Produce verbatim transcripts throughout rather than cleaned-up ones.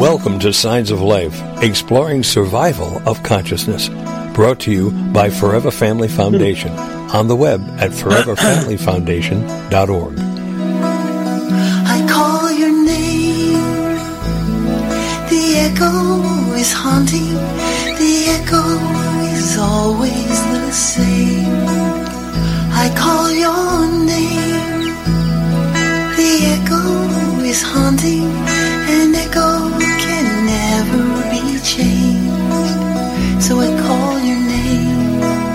Welcome to Signs of Life, exploring survival of consciousness. Brought to you by Forever Family Foundation. On the web at forever family foundation dot org. I call your name. The echo is haunting. The echo is always the same. I call your name. The echo is haunting. An echo can never be changed. So I call your name.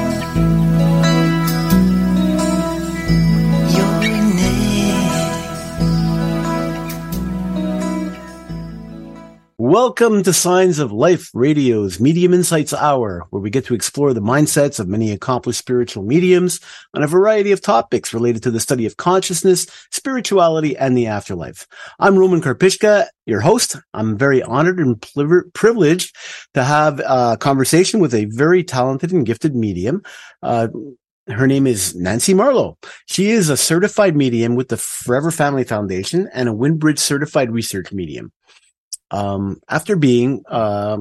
Welcome to Signs of Life Radio's Medium Insights Hour, where we get to explore the mindsets of many accomplished spiritual mediums on a variety of topics related to the study of consciousness, spirituality, and the afterlife. I'm Roman Karpishka, your host. I'm very honored and privileged to have a conversation with a very talented and gifted medium. Uh, Her name is Nancy Marlowe. She is a certified medium with the Forever Family Foundation and a Windbridge certified research medium. Um, after being uh,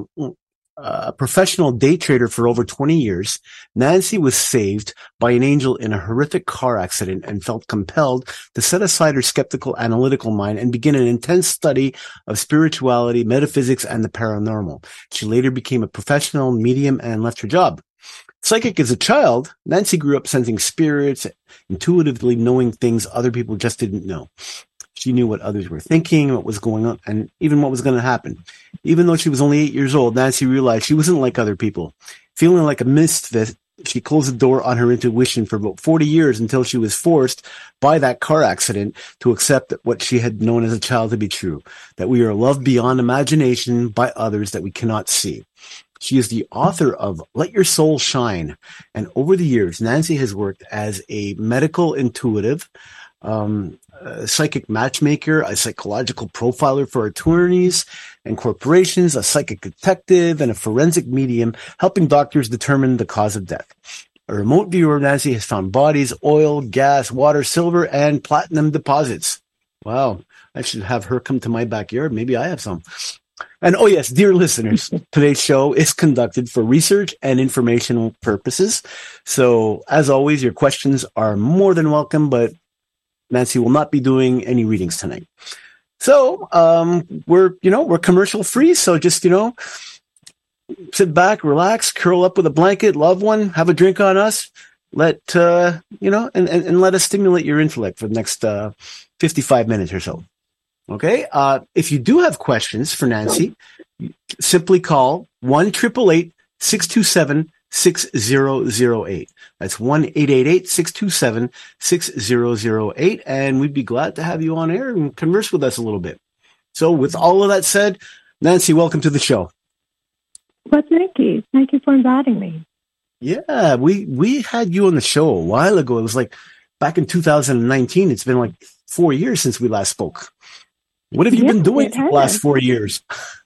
a professional day trader for over twenty years, Nancy was saved by an angel in a horrific car accident and felt compelled to set aside her skeptical, analytical mind and begin an intense study of spirituality, metaphysics, and the paranormal. She later became a professional medium and left her job. Psychic as a child, Nancy grew up sensing spirits, intuitively knowing things other people just didn't know. She knew what others were thinking, what was going on, and even what was going to happen. Even though she was only eight years old, Nancy realized she wasn't like other people. Feeling like a misfit, she closed the door on her intuition for about forty years until she was forced by that car accident to accept what she had known as a child to be true, that we are loved beyond imagination by others that we cannot see. She is the author of Let Your Soul Shine. And over the years, Nancy has worked as a medical intuitive, um, a psychic matchmaker, a psychological profiler for attorneys and corporations, a psychic detective, and a forensic medium, helping doctors determine the cause of death. A remote viewer, Nancy has found bodies, oil, gas, water, silver, and platinum deposits. Wow. I should have her come to my backyard. Maybe I have some. And oh yes, dear listeners, today's show is conducted for research and informational purposes. So as always, your questions are more than welcome, but Nancy will not be doing any readings tonight. So um, we're, you know, we're commercial free. So just, you know, sit back, relax, curl up with a blanket, love one, have a drink on us. Let, uh, you know, and, and, and let us stimulate your intellect for the next uh, fifty-five minutes or so. Okay. Uh, if you do have questions for Nancy, simply call one eight eight eight, six two seven, six zero zero eight. That's one eight eight eight, six two seven, six zero zero eight. And we'd be glad to have you on air and converse with us a little bit. So with all of that said, Nancy, welcome to the show. Well, thank you. Thank you for inviting me. Yeah, we, we had you on the show a while ago. It was like back in two thousand nineteen. It's been like four years since we last spoke. What have you yes, been doing for the last four years?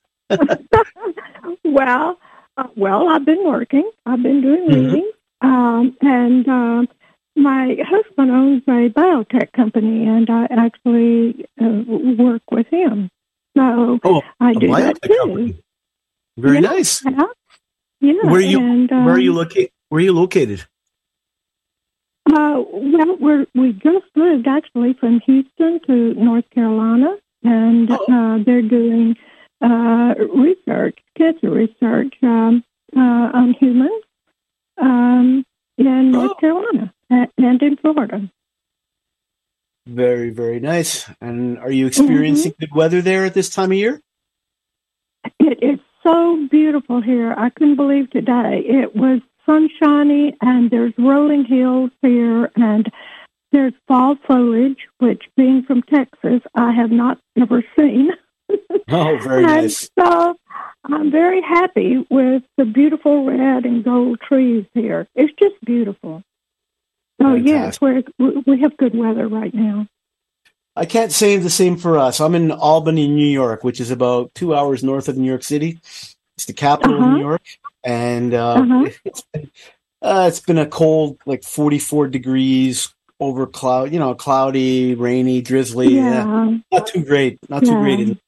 well, uh, well, I've been working. I've been doing Mm-hmm. reading. Um, and uh, my husband owns a biotech company, and I actually uh, work with him. So oh, I do that too. Company. Very yeah, nice. Yeah. yeah. Where are you? And, um, where are you located? Where are you located? Uh, well, we're, we just moved actually from Houston to North Carolina, and oh. uh, they're doing uh, research, cancer research um, uh, on humans um, in North oh. Carolina and, and in Florida. Very, very nice. And are you experiencing mm-hmm. good weather there at this time of year? It is so beautiful here. I couldn't believe today. It was sunshiny, and there's rolling hills here, and there's fall foliage, which, being from Texas, I have not ever seen. Oh, very and nice. So I'm very happy with the beautiful red and gold trees here. It's just beautiful. So, yes, we're, we have good weather right now. I can't say the same for us. I'm in Albany, New York, which is about two hours north of New York City. It's the capital uh-huh. of New York. And uh, uh-huh. it's, been, uh, it's been a cold, like forty-four degrees over cloud, you know, cloudy, rainy, drizzly. Yeah. Uh, not too great. Not yeah. too great.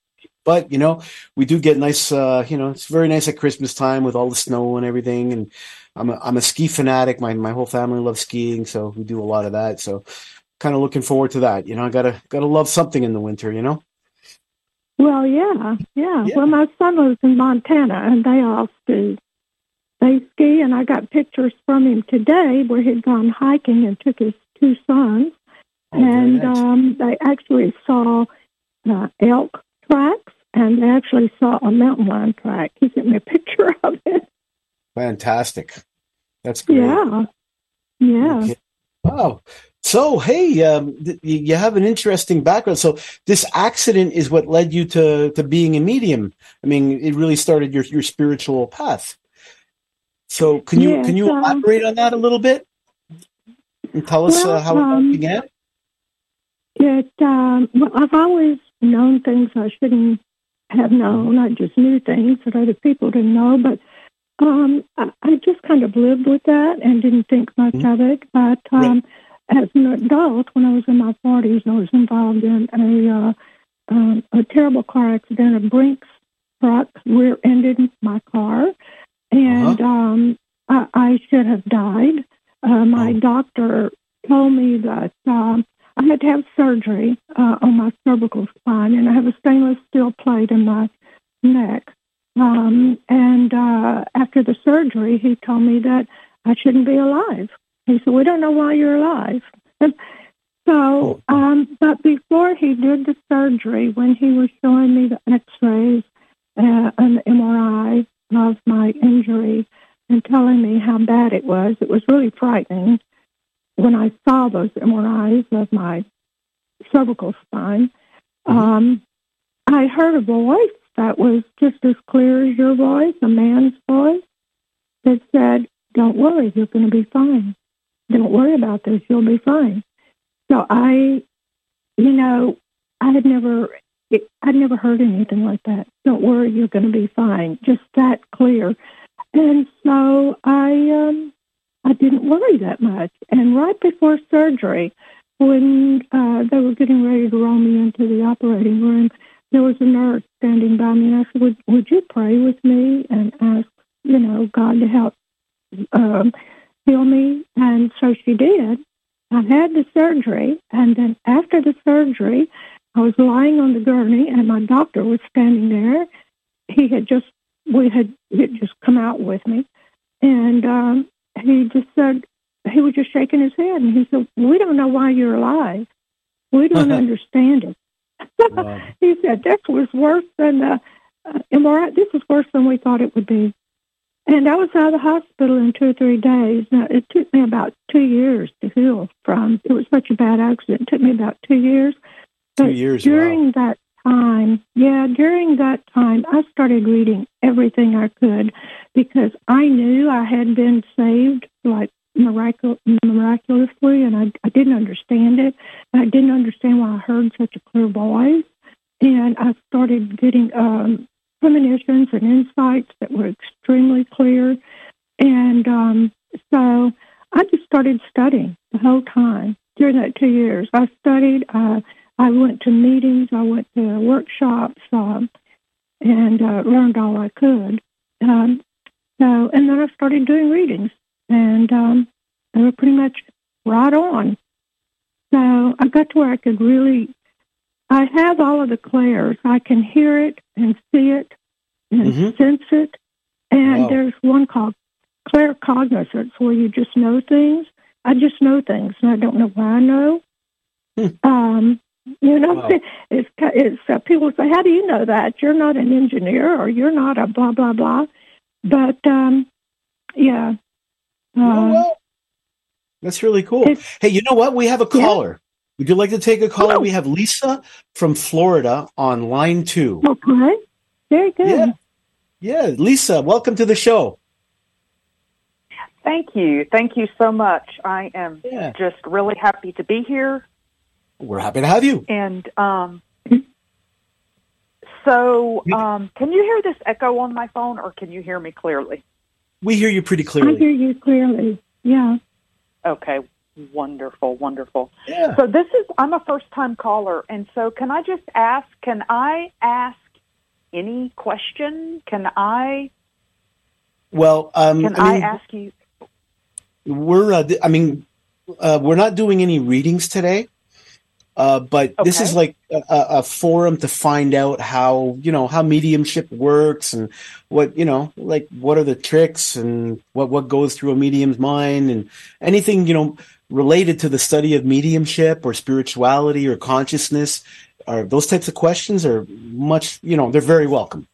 But, you know, we do get nice, uh, you know, it's very nice at Christmas time with all the snow and everything. And I'm a, I'm a ski fanatic. My my whole family loves skiing, so we do a lot of that. So kind of looking forward to that. You know, I gotta gotta love something in the winter, you know? Well, yeah, yeah. Yeah. Well, my son lives in Montana, and they all ski. They ski, and I got pictures from him today where he'd gone hiking and took his two sons. Oh, very and nice. um, they actually saw uh, elk tracks, and they actually saw a mountain lion track. He sent me a picture of it. Fantastic. That's great. Yeah, yeah. Okay. Wow. So, hey, um, th- you have an interesting background. So this accident is what led you to, to being a medium. I mean, it really started your, your spiritual path. So can you, Yes, can you um, elaborate on that a little bit and tell us well, uh, how it all um, began? It, um, well, I've always known things I shouldn't have known. I just knew things that other people didn't know, but um, I, I just kind of lived with that and didn't think much Mhm. of it. But um, as an adult, when I was in my forties, I was involved in a uh, um, a terrible car accident. A Brinks truck rear-ended my car, and Uh-huh. um, I, I should have died. Uh, my Oh. doctor told me that um, I had to have surgery uh, on my cervical spine, and I have a stainless steel plate in my neck. Um, and uh, after the surgery, he told me that I shouldn't be alive. He said, "We don't know why you're alive." So, um, but before he did the surgery, when he was showing me the X-rays uh, and the M R I of my injury and telling me how bad it was, it was really frightening. When I saw those M R Is of my cervical spine, Mhm. um, I heard a voice that was just as clear as your voice, a man's voice, that said, "Don't worry, you're going to be fine. Don't worry about this, you'll be fine." So I, you know, I had never, it, I'd never heard anything like that. "Don't worry, you're going to be fine." Just that clear. And so I, um, I didn't worry that much. And right before surgery, when uh, they were getting ready to roll me into the operating room, there was a nurse standing by me, and I said, would, would you pray with me and ask, you know, God to help um, heal me? And so she did. I had the surgery, and then after the surgery, I was lying on the gurney, and my doctor was standing there. He had just, we had, he had just come out with me, and um, he just said, he was just shaking his head, and he said, "We don't know why you're alive. We don't understand it." Wow. He said, "This was worse than the uh, M R I. This was worse than we thought it would be." And I was out of the hospital in two or three days. Now, it took me about two years to heal from. It was such a bad accident. It took me about two years. Two But years, during wow. that time, yeah, during that time, I started reading everything I could because I knew I had been saved, like miracle, miraculously, and I, I didn't understand it. I didn't understand why I heard such a clear voice. And I started getting um, premonitions and insights that were extremely clear. And um, so I just started studying the whole time during that two years. I studied. Uh, I went to meetings. I went to workshops um, and uh, learned all I could. Um, so, and then I started doing readings, and um, they were pretty much right on. So I got to where I could really, I have all of the clairs. I can hear it and see it and Mhm. sense it. And Wow. there's one called claircognizance, where you just know things. I just know things, and I don't know why I know. Hmm. Um, you know, Wow. it's, it's uh, people say, "How do you know that? You're not an engineer, or you're not a blah blah blah." But um, yeah, Oh, um, well, that's really cool. it's- Hey, you know what? We have a caller. Would you like to take a caller? Oh. We have Lisa from Florida on line two. okay, very good. Yeah. Yeah, Lisa, welcome to the show. Thank you. Thank you so much. I am Yeah. just really happy to be here. We're happy to have you. And um, so, um, can you hear this echo on my phone, or can you hear me clearly? We hear you pretty I clearly. hear you clearly. Yeah. Okay, wonderful, wonderful. Yeah. So this is, I'm a first-time caller, and so can I just ask, can I ask any question? Can I? Well, um, Can I, I mean, ask you? we're, uh, I mean, uh, we're not doing any readings today. Uh, but this Okay. is like a, a forum to find out how, you know, how mediumship works and what, you know, like what are the tricks and what, what goes through a medium's mind and anything, you know, related to the study of mediumship or spirituality or consciousness, or those types of questions are much, you know, they're very welcome.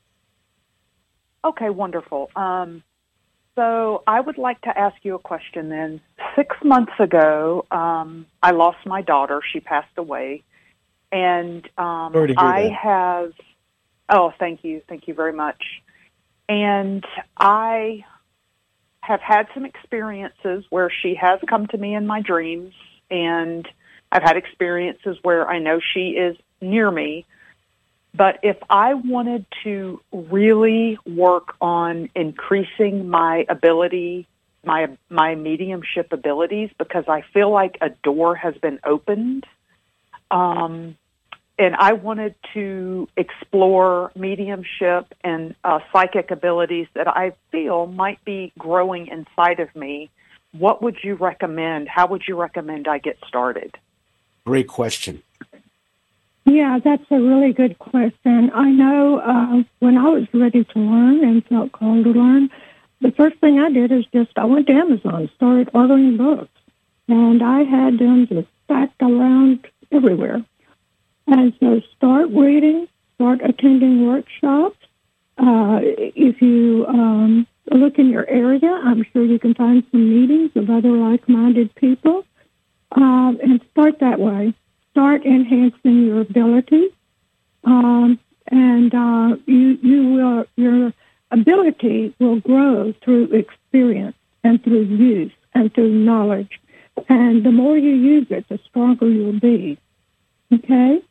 Okay, wonderful. Um, so I would like to ask you a question then. Six months ago, um, I lost my daughter. She passed away. And um, Sorry to hear I that. have, oh, thank you. Thank you very much. And I have had some experiences where she has come to me in my dreams, and I've had experiences where I know she is near me. But if I wanted to really work on increasing my ability, my my mediumship abilities, because I feel like a door has been opened, um, and I wanted to explore mediumship and uh, psychic abilities that I feel might be growing inside of me, what would you recommend? How would you recommend I get started? Great question. Yeah, that's a really good question. I know uh, when I was ready to learn and felt called to learn, the first thing I did is just I went to Amazon, started ordering books, and I had them just stacked around everywhere. And so start reading, start attending workshops. Uh, if you um, look in your area, I'm sure you can find some meetings of other like-minded people, um, and start that way. Start enhancing your ability, um, and uh, you you will your ability will grow through experience and through use and through knowledge. And the more you use it, the stronger you'll be. Okay?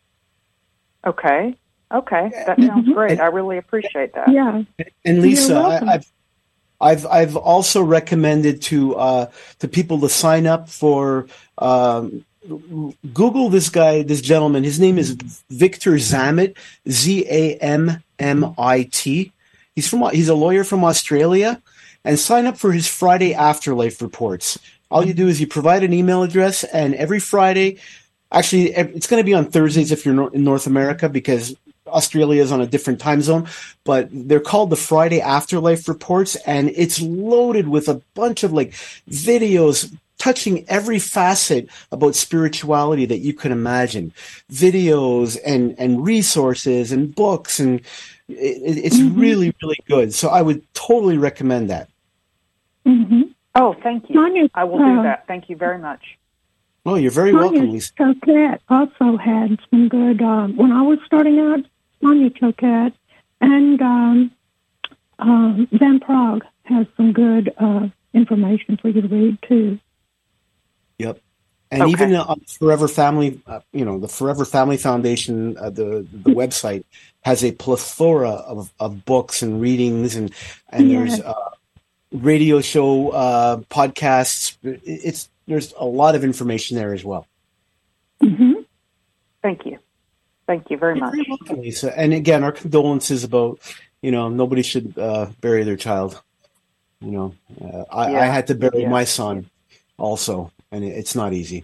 Okay. Okay. That sounds great. I really appreciate that. Yeah. And Lisa, You're I, welcome. I've I've I've also recommended to uh, to people to sign up for um, Google this guy, this gentleman. His name is Victor Zammit, Z A M M I T. He's from he's a lawyer from Australia, and sign up for his Friday Afterlife reports. All you do is you provide an email address, and every Friday, actually, it's going to be on Thursdays if you're in North America because Australia is on a different time zone, but they're called the Friday Afterlife reports, and it's loaded with a bunch of like videos touching every facet about spirituality that you can imagine. Videos and, and resources and books, and it, it's Mm-hmm. really, really good. So I would totally recommend that. Mm-hmm. Oh, thank you. Sonia, I will do uh, that. Thank you very much. Oh, you're very welcome, Sonia Lisa. Choquette also had some good, um, when I was starting out, Sonia Choquette and um, um, Van Prague has some good uh, information for you to read, too. Yep. And Okay. even uh, Forever Family, uh, you know, the Forever Family Foundation, uh, the the website has a plethora of, of books and readings, and and Yeah. there's uh, radio show uh, podcasts. It's there's a lot of information there as well. Mm-hmm. Thank you. Thank you very You're much. very welcome, Lisa. And again, our condolences about, you know, nobody should uh, bury their child. You know, uh, I, Yeah. I had to bury Yeah. my son also, and it, it's not easy.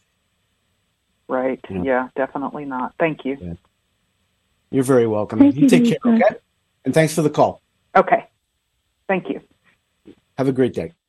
Right. Yeah. Yeah, definitely not. Thank you. You're very welcome. Thank you you, take care, Lisa. okay? And thanks for the call. Okay. Thank you. Have a great day.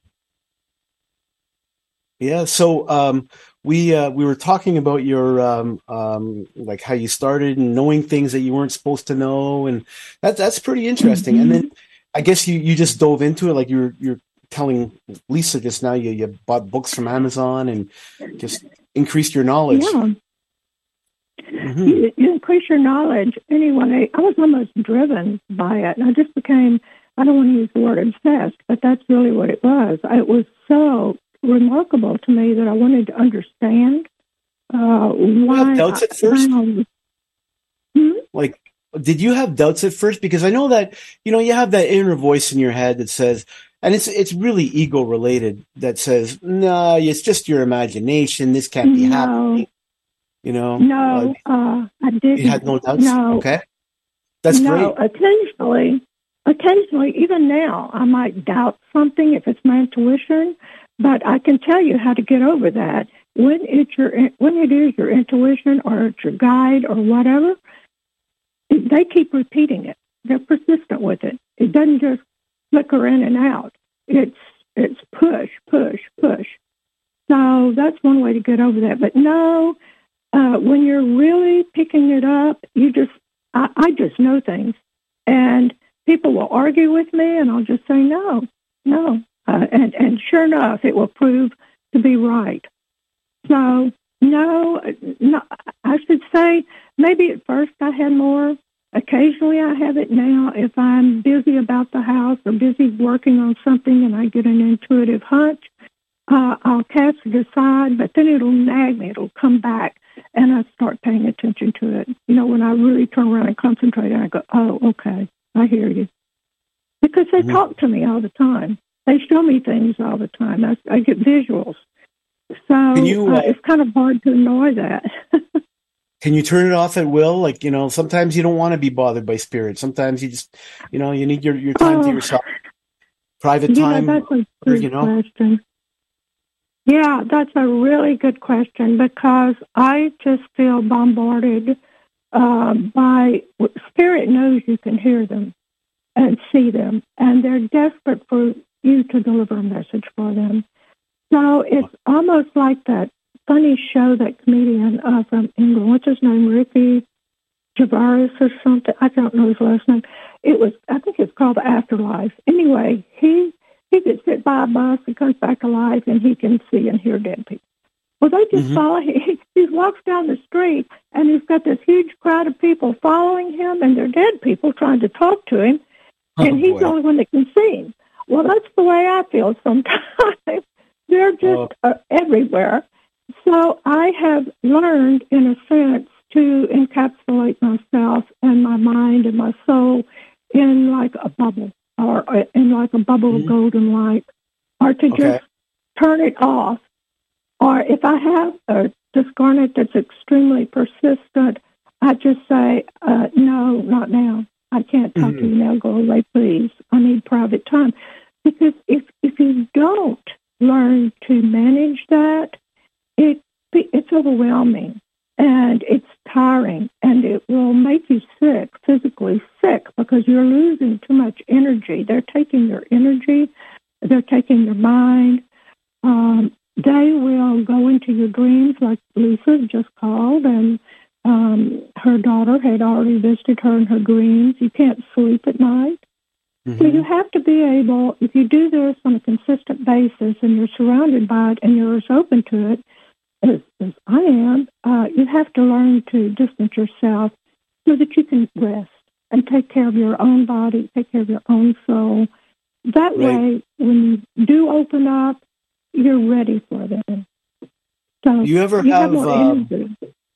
Yeah, so um, we uh, we were talking about your um, um, like how you started and knowing things that you weren't supposed to know, and that that's pretty interesting. And then I guess you, you just dove into it, like you're you're telling Lisa just now. You you bought books from Amazon and just increased your knowledge. Yeah. Mhm. You, you increase your knowledge. Anyway, I was almost driven by it. And I just became, I don't want to use the word obsessed, but that's really what it was. It was so remarkable to me that I wanted to understand uh, why. have doubts at first? I- Hmm? Like, did you have doubts at first? Because I know that, you know, you have that inner voice in your head that says, and it's it's really ego related, that says, no, it's just your imagination. This can't be No. happening. You know? No, Uh, uh, I didn't. you had no doubts? No. Okay. That's no, great. occasionally, occasionally, even now, I might doubt something if it's my intuition, but I can tell you how to get over that. When it's your, when it is your intuition or it's your guide or whatever, they keep repeating it. They're persistent with it. It doesn't just flicker in and out. It's it's push, push, push. So that's one way to get over that. But no, uh, when you're really picking it up, you just I, I just know things, and people will argue with me, and I'll just say no, no, uh, and and sure enough, it will prove to be right. So no, no, I should say maybe at first I had more. Occasionally I have it now. If I'm busy about the house or busy working on something and I get an intuitive hunch, uh, I'll cast it aside, but then it'll nag me. It'll come back, and I start paying attention to it. You know, when I really turn around and concentrate, and I go, oh, okay, I hear you. Because they mm-hmm. talk to me all the time. They show me things all the time. I, I get visuals. So you, uh, uh, it's kind of hard to ignore that. Can you turn it off at will? Like, you know, sometimes you don't want to be bothered by spirit. Sometimes you just, you know, you need your, your time oh, to yourself. Private time. Yeah, that's a good you know? question. Yeah, that's a really good question, because I just feel bombarded uh, by, spirit knows you can hear them and see them, and they're desperate for you to deliver a message for them. So it's almost like that funny show, that comedian uh, from England, what's his name, Ricky Gervais or something? I don't know his last name. It was, I think it's called Afterlife. Anyway, he he gets hit by a bus and comes back alive, and he can see and hear dead people. Well, they just mm-hmm. follow him. He, he walks down the street, and he's got this huge crowd of people following him, and they're dead people trying to talk to him, oh, and he's boy. the only one that can see him. Well, that's the way I feel sometimes. They're just oh. uh, everywhere. So I have learned, in a sense, to encapsulate myself and my mind and my soul in like a bubble, or in like a bubble mm-hmm. of golden light, or to okay. just turn it off. Or if I have a discarnate that's extremely persistent, I just say, uh, no, not now. I can't talk mm-hmm. to you now. Go away, please. I need private time. Because if if you don't learn to manage that, it it's overwhelming, and it's tiring, and it will make you sick, physically sick, because you're losing too much energy. They're taking your energy. They're taking your mind. Um, they will go into your dreams, like Lisa just called, and um, her daughter had already visited her in her dreams. You can't sleep at night. Mm-hmm. So you have to be able, if you do this on a consistent basis and you're surrounded by it and you're as open to it as, as I am, uh, you have to learn to distance yourself so that you can rest and take care of your own body, take care of your own soul. That right. way, when you do open up, you're ready for them. So you ever you have, have more uh, energy.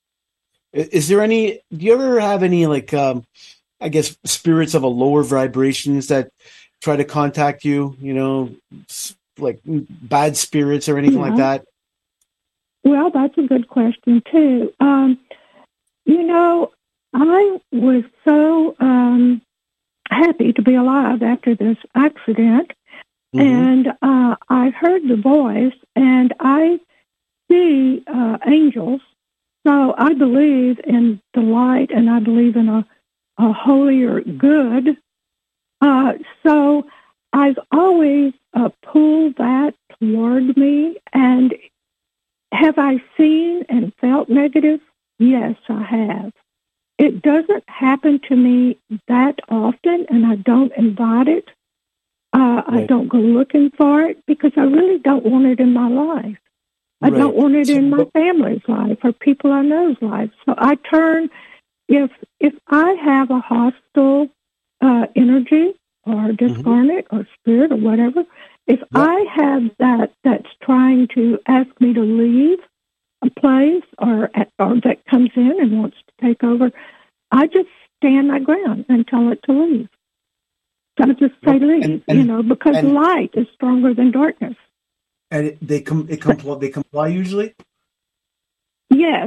Is there any, do you ever have any, like, um, I guess, spirits of a lower vibrations that try to contact you, you know, like bad spirits or anything yeah. like that? Well, that's a good question, too. Um, you know, I was so um, happy to be alive after this accident, mm-hmm. and uh, I heard the voice, and I see uh, angels, so I believe in the light, and I believe in a a holier good. Uh, so I've always uh, pulled that toward me. And have I seen and felt negative? Yes, I have. It doesn't happen to me that often, and I don't invite it. Uh, right. I don't go looking for it, because I really don't want it in my life. I right. don't want it so, in my family's life or people I know's life. So I turn... If if I have a hostile uh, energy or discarnate mm-hmm. or spirit or whatever, if yep. I have that that's trying to ask me to leave a place or or that comes in and wants to take over, I just stand my ground and tell it to leave. So I just say yep. leave, and, and, you know, because and, light is stronger than darkness. And it, they come, it compl- they comply usually. Yes.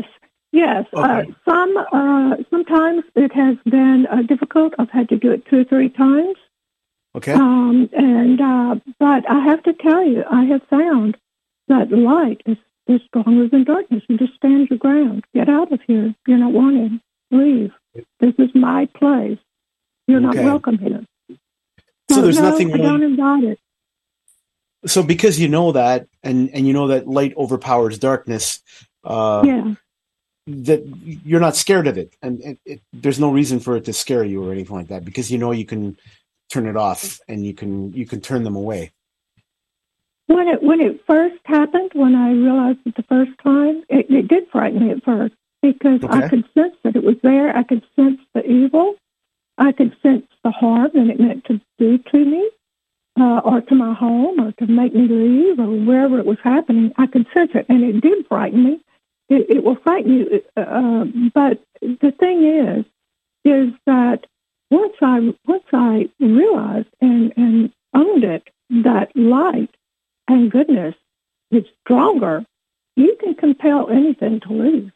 Yes. Okay. Uh, some uh, sometimes it has been uh, difficult. I've had to do it two or three times. Okay. Um, and uh, but I have to tell you, I have found that light is, is stronger than darkness. You just stand your ground. Get out of here. You're not wanted. Leave. This is my place. You're Okay. not welcome here. So there's no, nothing I don't really, invite it. so because you know that, and, and you know that light overpowers darkness, uh, Yeah. that you're not scared of it. And it, it, there's no reason for it to scare you or anything like that, because you know you can turn it off and you can, you can turn them away. When it when it first happened, when I realized it the first time, it, it did frighten me at first because Okay. I could sense that it was there. I could sense the evil. I could sense the harm that it meant to do to me, uh, or to my home, or to make me leave, or wherever it was happening. I could sense it, and it did frighten me. It, it will frighten you, uh, but the thing is, is that once I once I realized and and owned it, that light and goodness is stronger, you can compel anything to leave.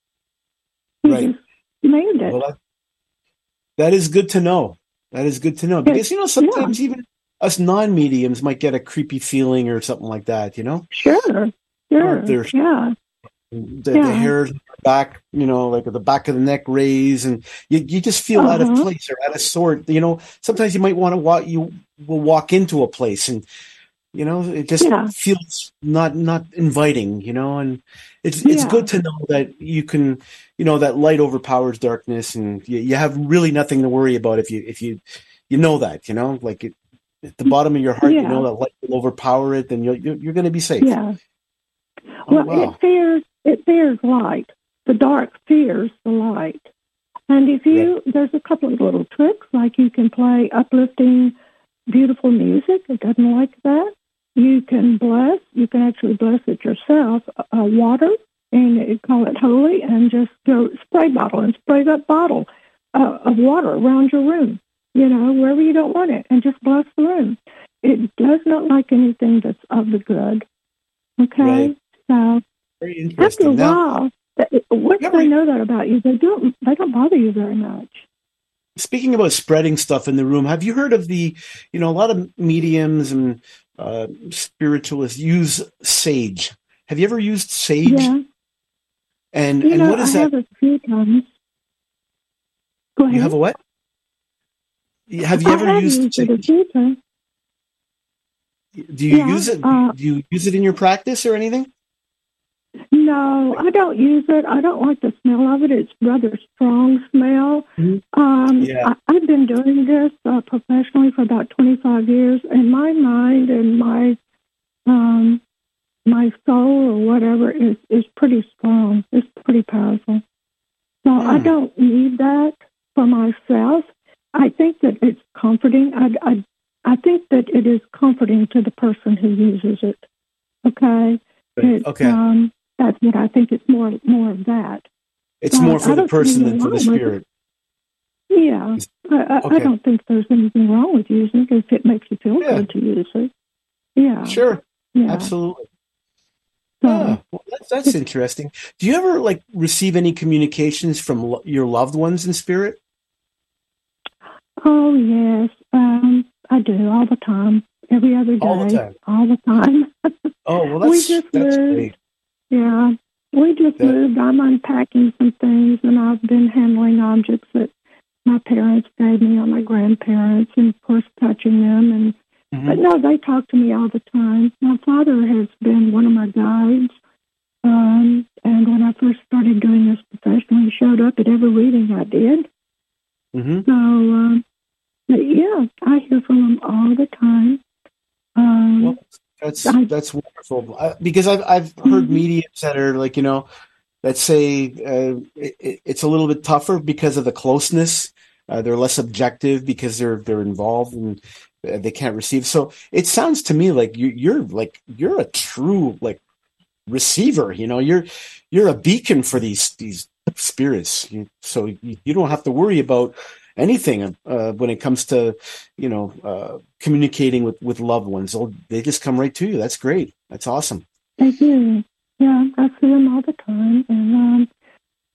You Right. just named it. Well, that, that is good to know. That is good to know, because, you know, sometimes even us non-mediums might get a creepy feeling or something like that, you know? Sure, sure, There- yeah, The, Yeah. the hair back, you know, like at the back of the neck raised, and you, you just feel out of Uh-huh. place or out of sort. You know, sometimes you might want to walk, you will walk into a place and, you know, it just Yeah. feels not, not inviting, you know, and it's, it's Yeah. good to know that you can, you know, that light overpowers darkness, and you, you have really nothing to worry about if you, if you, you know that, you know, like it, at the bottom of your heart, you Yeah. know that light will overpower it, then you're, you're, you're going to be safe. yeah. Oh, Well, wow. it fears it fears light. The dark fears the light. And if you, there's a couple of little tricks, like you can play uplifting, beautiful music. It doesn't like that. You can bless. You can actually bless it yourself. Uh, water, and you call it holy, and just go spray bottle and spray that bottle uh, of water around your room. You know, wherever you don't want it, and just bless the room. It does not like anything that's of the good. Okay, Right. so Very after a interesting. Now, while, th- once you ever- they know that about you, they don't they don't bother you very much. speaking about spreading stuff in the room, have you heard of the, you know, a lot of mediums and uh, spiritualists use sage. Have you ever used sage? Yeah, And you and know, what is I that? have a few times. Go ahead. You have a what? Have you I ever have used used it a sage? few times. Do you Yeah, use it? uh, Do you use it in your practice or anything? No, I don't use it. I don't like the smell of it. It's rather strong smell. Mhm. Um, Yeah. I, I've been doing this uh, professionally for about twenty-five years, and my mind and my um, my soul or whatever is, is pretty strong. It's pretty powerful. So I Hmm. don't need that for myself. I think that it's comforting. I, I, I think that it is comforting to the person who uses it. Okay? It's, Okay. Um, that's what I think. It's more more of that. It's uh, more I for the don't see person than anything for the wrong with it. spirit. Yeah. I, I, Okay. I don't think there's anything wrong with using it if it makes you feel Yeah. good to use it. Yeah. Sure. Yeah. Absolutely. So, Ah, well, that's, that's interesting. Do you ever like receive any communications from lo- your loved ones in spirit? oh, yes. Um, I do all the time. Every other day. All the time. All the time. Oh, well, We that's just that's moved. great. Yeah. We just That- moved. I'm unpacking some things, and I've been handling objects that my parents gave me or my grandparents, and, of course, touching them. And Mhm. But, no, they talk to me all the time. My father has been one of my guides. Um, and when I first started doing this professionally, he showed up at every reading I did. Mhm. So, um, but yeah, I hear from him all the time. Um, Well, that's I- that's wonderful. I, because I've I've heard Mhm. mediums that are like, you know, that say uh, it, it- it's a little bit tougher because of the closeness. Uh, they're less objective because they're they're involved and uh, they can't receive. So it sounds to me like you, you're like you're a true like receiver. You know, you're you're a beacon for these these spirits. You, so you, you don't have to worry about anything uh, when it comes to, you know, uh, communicating with, with loved ones. They'll, they just come right to you. That's great. That's awesome. They do. Yeah, I see them all the time. And um,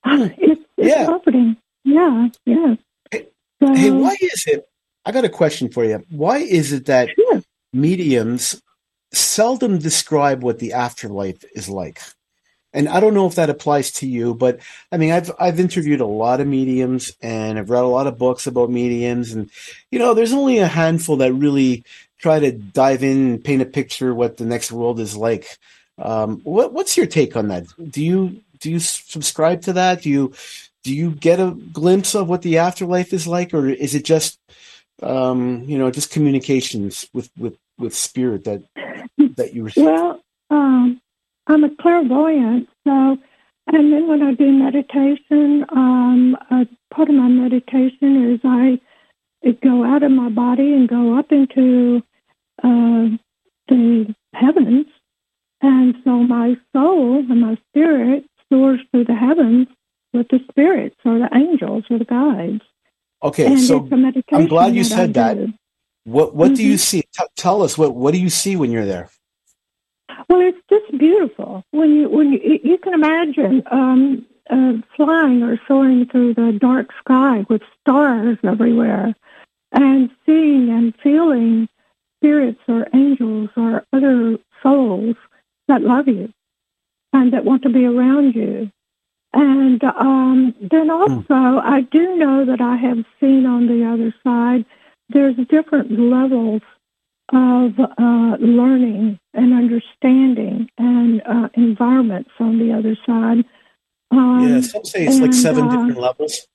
It's, it's Yeah. comforting. Yeah, yeah. Hey, So, hey, why is it? I got a question for you. Why is it that sure. mediums seldom describe what the afterlife is like? And I don't know if that applies to you, but I mean, I've I've interviewed a lot of mediums and I've read a lot of books about mediums, and you know, there's only a handful that really try to dive in and paint a picture of what the next world is like. Um, what what's your take on that? Do you do you subscribe to that? Do you do you get a glimpse of what the afterlife is like, or is it just um, you know, just communications with, with, with spirit that that you receive? Well, um, I'm a clairvoyant, so, and then when I do meditation, um, a part of my meditation is I go out of my body and go up into uh, the heavens, and so my soul and my spirit soars through the heavens with the spirits or the angels or the guides. Okay, and so it's a meditation I'm glad you that said I that. do. What what Mm-hmm. do you see? T- tell us what what do you see when you're there? Well, it's just beautiful when you when you, you can imagine um, uh, flying or soaring through the dark sky with stars everywhere, and seeing and feeling spirits or angels or other souls that love you and that want to be around you. And um, then also, mm. I do know that I have seen on the other side, there's different levels of uh, learning and understanding and uh, environments on the other side. Um, yeah, some say it's and, like seven uh, different levels.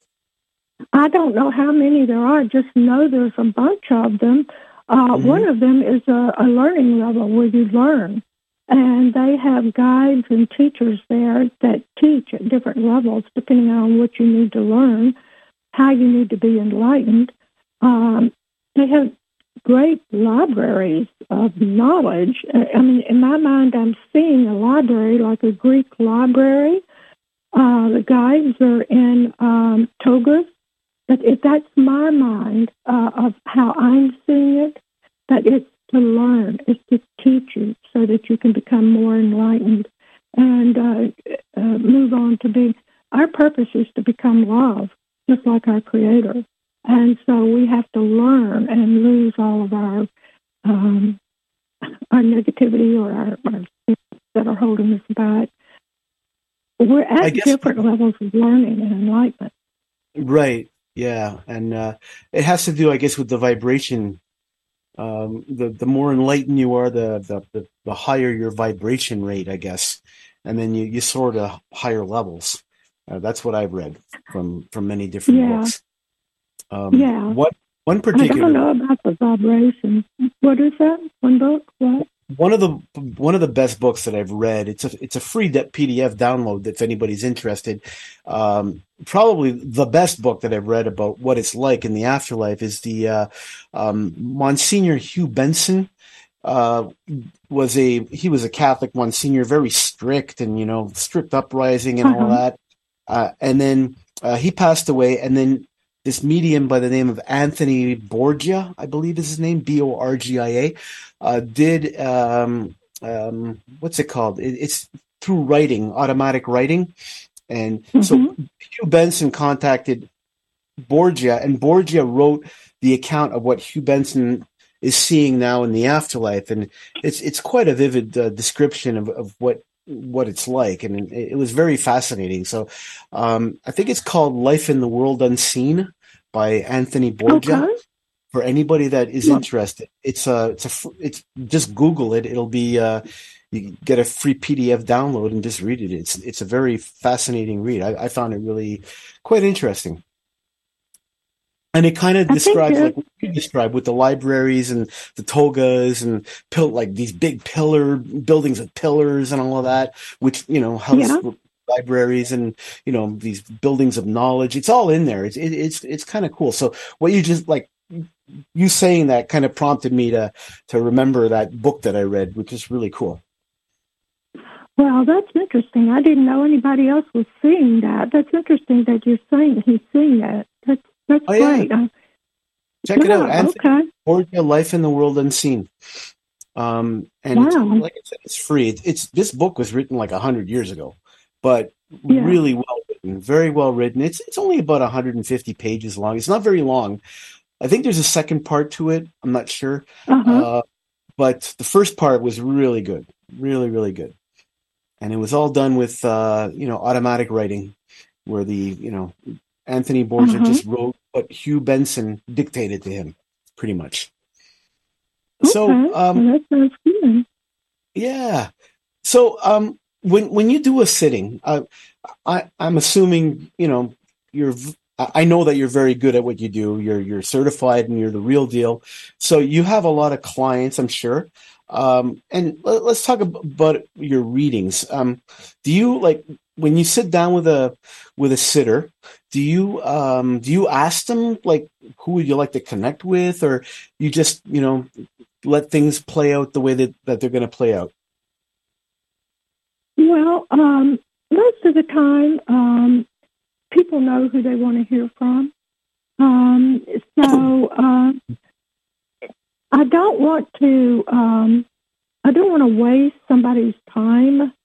I don't know how many there are. Just know there's a bunch of them. Uh, mm-hmm. One of them is a, a learning level where you learn. And they have guides and teachers there that teach at different levels, depending on what you need to learn, how you need to be enlightened. Um, they have great libraries of knowledge. I mean, in my mind, I'm seeing a library like a Greek library. Uh, the guides are in um, togas. But if that's my mind uh, of how I'm seeing it, that it's to learn, it's to teach you so that you can become more enlightened and uh, uh, move on to be. Our purpose is to become love, just like our Creator. And so we have to learn and lose all of our um, our negativity or our, our things that are holding us back. We're at different levels of learning and enlightenment. Right. Yeah. And uh, it has to do, I guess, with the vibration. Um, the, the more enlightened you are, the, the, the, the higher your vibration rate, I guess. And then you, you soar to higher levels. Uh, that's what I've read from, from many different yeah. books. Um, yeah. What, one particular. I don't know about the vibration. What is that? One book? What? One of the one of the best books that I've read. It's a it's a free P D F download if anybody's interested. Um, probably the best book that I've read about what it's like in the afterlife is the uh, um, Monsignor Hugh Benson. Uh, was a he was a Catholic Monsignor, very strict and you know strict uprising and uh-huh. all that. Uh, and then uh, he passed away, and then this medium by the name of Anthony Borgia, I believe is his name, B O R G I A, uh, did, um, um, what's it called? It, it's through writing, automatic writing. And mm-hmm. so Hugh Benson contacted Borgia, and Borgia wrote the account of what Hugh Benson is seeing now in the afterlife. And it's it's quite a vivid uh, description of, of what what it's like, and it, it was very fascinating. So um, I think it's called Life in the World Unseen by Anthony Borgia. Okay. For anybody that is yeah. interested, it's a it's a it's just Google it. It'll be uh, you get a free P D F download and just read it. It's it's a very fascinating read. I, I found it really quite interesting. And it kind of describes like what you described with the libraries and the togas and pill, like these big pillar buildings with pillars and all of that, which, you know, house yeah. libraries and, you know, these buildings of knowledge. It's all in there. It's, it, it's, it's kind of cool. So what you just like, you saying that kind of prompted me to, to remember that book that I read, which is really cool. Well, that's interesting. I didn't know anybody else was seeing that. That's interesting that you're saying he's seeing that. That's That's oh, yeah. great. Check yeah, it out. Anthony okay. Borgia, Life in the World Unseen. Um, and wow. it's, like I said, it's free. It's, it's this book was written like a hundred years ago, but yeah. really well written. written, very well written. It's it's only about one hundred fifty pages long. It's not very long. I think there's a second part to it. I'm not sure. Uh-huh. Uh, but the first part was really good, really, really good. And it was all done with, uh, you know, automatic writing, where the, you know, Anthony Borger Uh-huh. just wrote what Hugh Benson dictated to him, pretty much. Okay. So, um, well, that sounds good. yeah. So, um, when when you do a sitting, uh, I, I'm assuming, you know, you're. I know that you're very good at what you do. You're you're certified and you're the real deal. So you have a lot of clients, I'm sure. Um, and let, let's talk about your readings. Um, do you like when you sit down with a with a sitter? Do you um, do you ask them like who would you like to connect with, or you just you know let things play out the way that, that they're going to play out? Well, um, most of the time, um, people know who they want to hear from. Um, so uh, I don't want to. Um, I don't want to waste somebody's time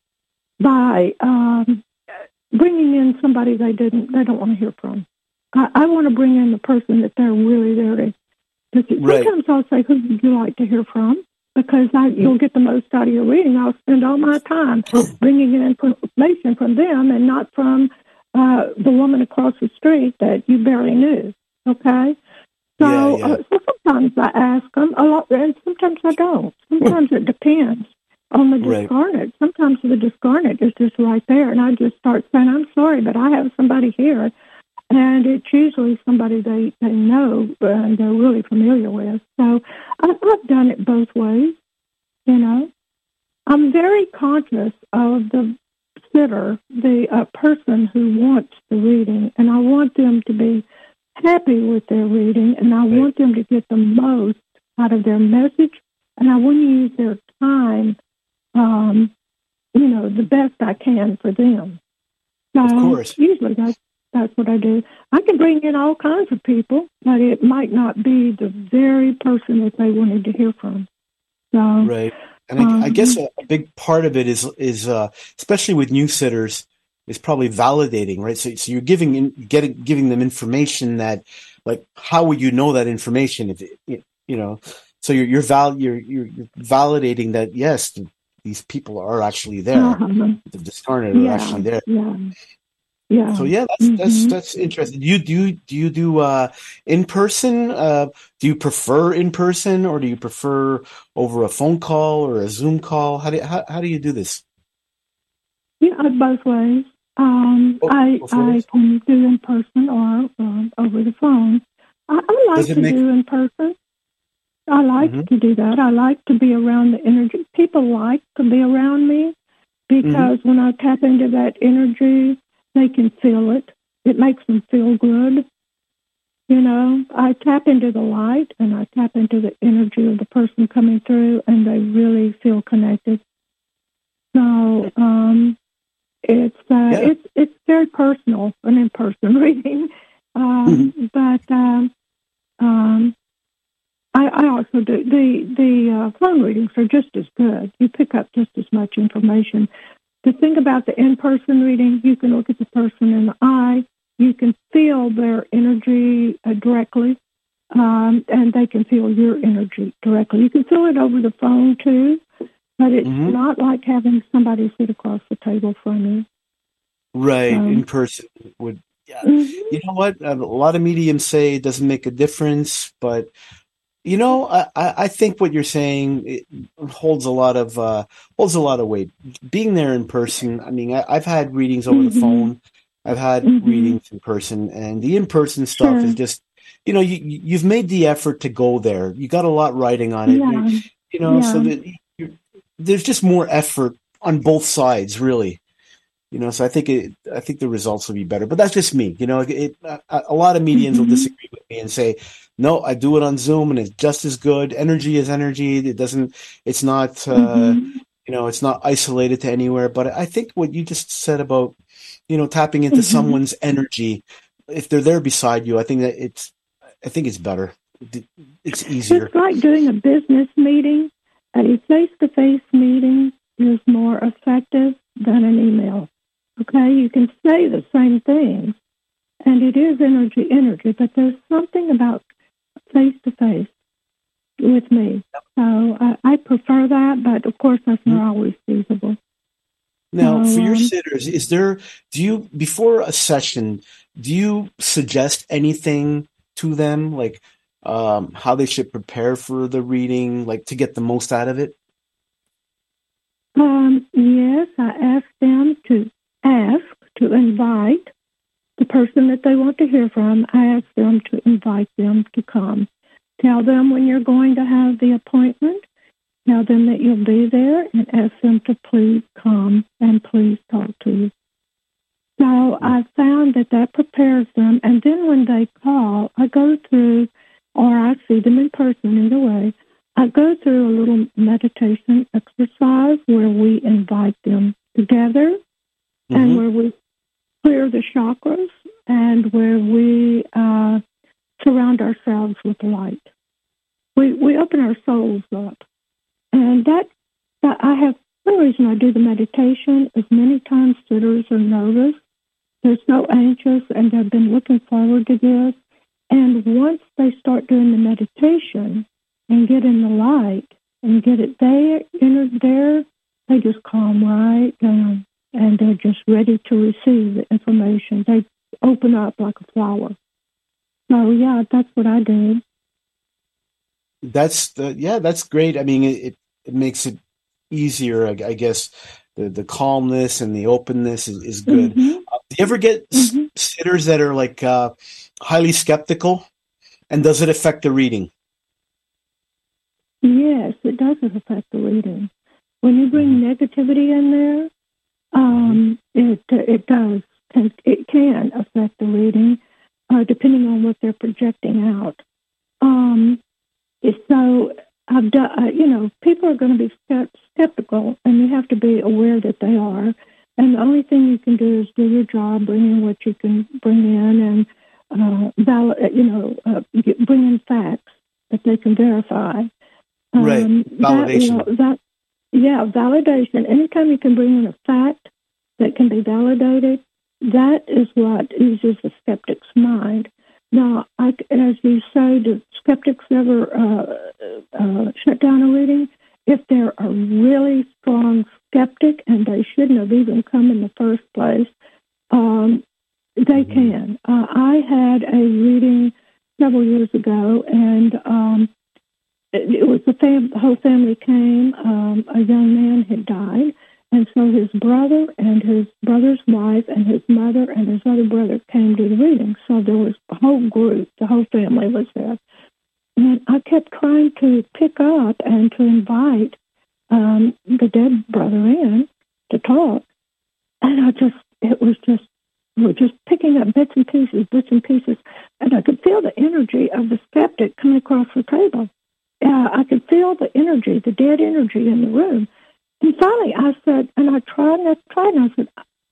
by um, bringing in somebody they didn't. They don't want to hear from. I, I want to bring in the person that they're really there to. to Right. Sometimes I'll say, "Who would you like to hear from?" Because I, you'll get the most out of your reading. I'll spend all my time bringing in information from them and not from uh, the woman across the street that you barely knew. Okay, so, Yeah, yeah. Uh, so sometimes I ask them a lot, and sometimes I don't. Sometimes it depends on the Right. discarnate. Sometimes the discarnate is just right there, and I just start saying, "I'm sorry, but I have somebody here." And it's usually somebody they, they know and they're really familiar with. So I, I've done it both ways, you know. I'm very conscious of the sitter, the uh, person who wants the reading, and I want them to be happy with their reading, and I Right. want them to get the most out of their message, and I want to use their time, um, you know, the best I can for them. So Of course. usually that's That's what I do. I can bring in all kinds of people, but it might not be the very person that they wanted to hear from. So, Right. And I, I um, guess a, a big part of it is, is uh, especially with new sitters, is probably validating, right? So, so you're giving in, getting giving them information that, like, how would you know that information if it, you know? So you're you're val you're you're, you're validating that yes, these people are actually there. uh-huh. The discarnate are yeah, actually there. yeah, yeah. So yeah, that's that's Mhm. that's interesting. You do do you do uh, in person? Uh, do you prefer in person, or do you prefer over a phone call or a Zoom call? How do you, how how do you do this? Yeah, uh, both ways. Um, Oh, I both I ways? can do in person or um, over the phone. I, I like Does it to make- do in person. I like Mhm. to do that. I like to be around the energy. People like to be around me because when I tap into that energy, they can feel it. It makes them feel good. You know, I tap into the light and I tap into the energy of the person coming through, and they really feel connected. So um, it's uh, Yeah. it's it's very personal, an in-person reading. Um, But um, um, I, I also do the the uh, phone readings are just as good. You pick up just as much information. The thing about the in-person reading, you can look at the person in the eye. You can feel their energy uh, directly, um, and they can feel your energy directly. You can feel it over the phone, too, but it's Mhm. not like having somebody sit across the table from you. Right, Um, in person would. Yeah. Mhm. You know what? A lot of mediums say it doesn't make a difference, but you know, I, I I think what you're saying it holds a lot of uh, holds a lot of weight. Being there in person. I mean, I, I've had readings over the Mhm. phone. I've had Mhm. readings in person, and the in person stuff Sure. is just, you know, you you- you've made the effort to go there. You got a lot riding on it. Yeah. You, you know, so Yeah. that you're, there's just more effort on both sides, really. You know, so I think it, I think the results will be better. But that's just me. You know, it, a, a lot of mediums will Mhm. disagree with me and say, "No, I do it on Zoom, and it's just as good. Energy is energy. It doesn't. It's not. Uh, Mhm. you know, it's not isolated to anywhere." But I think what you just said about, you know, tapping into Mhm. someone's energy, if they're there beside you, I think that it's. I think it's better. It's easier. It's like doing a business meeting. A face-to-face meeting is more effective than an email. Okay, you can say the same things, and it is energy, energy, but there's something about face-to-face with me. So I, I prefer that, but of course that's not always feasible. Now, so, for your um, sitters, is there, do you, before a session, do you suggest anything to them, like um, how they should prepare for the reading, like to get the most out of it? Um, yes, I ask them to ask, to invite the person that they want to hear from. I ask them to invite them to come. Tell them when you're going to have the appointment. Tell them that you'll be there and ask them to please come and please talk to you. So I found that that prepares them. And then when they call, I go through, or I see them in person, either way, I go through a little meditation exercise where we invite them together mm-hmm. and where we clear the chakras and where we uh, surround ourselves with light. We we open our souls up. And that, that I have, the reason I do the meditation is many times sitters are nervous. They're so anxious and they've been looking forward to this. And once they start doing the meditation and get in the light and get it there, enter there, they just calm right down and they're just ready to receive the information. They open up like a flower. So, yeah, that's what I do. That's the, yeah, that's great. I mean, it, it makes it easier, I, I guess. The the calmness and the openness is, is good. Mm-hmm. Uh, do you ever get mm-hmm. s- sitters that are like uh, highly skeptical? And does it affect the reading? Yes, it does affect the reading. When you bring mm-hmm. negativity in there, um, it it does. And it can affect the reading, uh, depending on what they're projecting out. Um, so, I've done, uh, you know, people are going to be skeptical, and you have to be aware that they are. And the only thing you can do is do your job, bring in what you can bring in, and uh, val- you know, uh, get, bring in facts that they can verify. Um, right, validation. That, that, yeah, validation. Anytime you can bring in a fact that can be validated, that is what eases the skeptic's mind. Now, I, as you say, do skeptics ever uh, uh, shut down a reading? If they're a really strong skeptic and they shouldn't have even come in the first place, um, they can. Uh, I had a reading several years ago, and um, it, it was the, fam- the whole family came. Um, a young man had died. And so his brother and his brother's wife and his mother and his other brother came to the reading. So there was a whole group, the whole family was there. And I kept trying to pick up and to invite um, the dead brother in to talk. And I just, it was just, we were just picking up bits and pieces, bits and pieces. And I could feel the energy of the skeptic coming across the table. Uh, I could feel the energy, the dead energy in the room. And finally, I said, and I tried and I tried, and I said,